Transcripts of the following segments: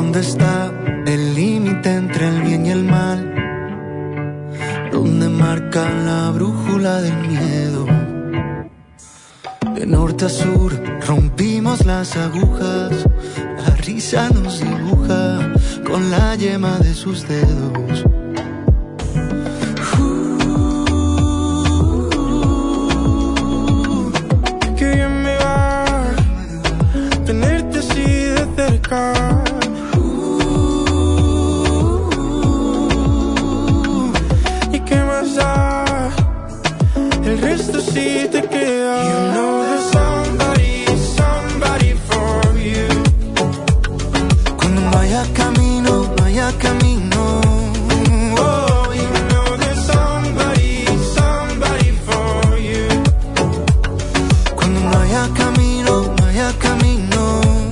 ¿Dónde está el límite entre el bien y el mal? ¿Dónde marca la brújula del miedo? De norte a sur rompimos las agujas. La risa nos dibuja con la yema de sus dedos. Qué bien me va tenerte así de cerca. ¿Y qué más da? El resto sí te queda. You know there's somebody for you. Cuando no haya camino, no haya camino. Oh, you know there's somebody for you. Cuando no haya camino, no haya camino.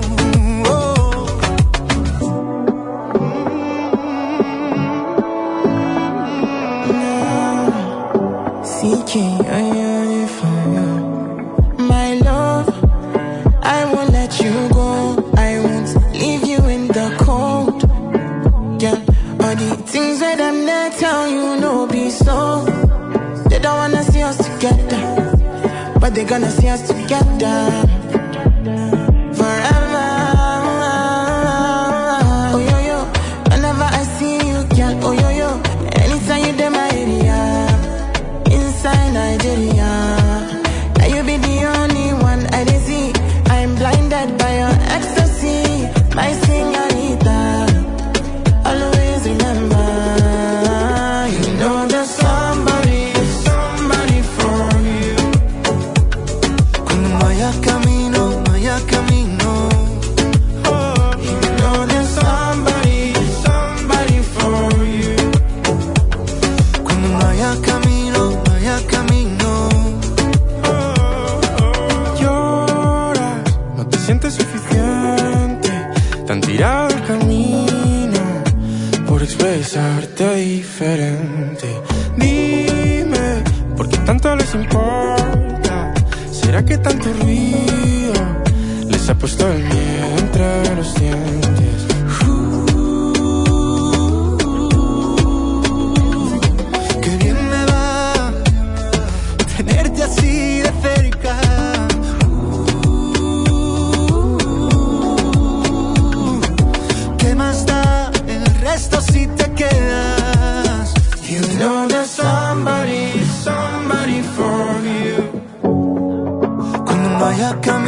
My love, I won't let you go. I won't leave you in the cold. Yeah, all the things that I'm not tell you, no be so. They don't wanna see us together, but they gonna see us together forever. Oh yo yo, whenever I see you, girl. Oh yo yo, anytime you in my area, inside Nigeria. You be the only one I did see. I'm blinded by your ecstasy, my señorita. Always remember, you know there's somebody for you. Cuando no haya camino, no haya camino. Oh, you know there's somebody for you. Cuando no haya camino, no haya camino. Sientes suficiente, tan tirado el camino por expresarte diferente. Dime, ¿por qué tanto les importa? ¿Será que tanto ruido les ha puesto el miedo entre los dientes? Qué bien me va tenerte así de cerca. Esto si te quedas. You know there's somebody for you. Cuando no haya camino.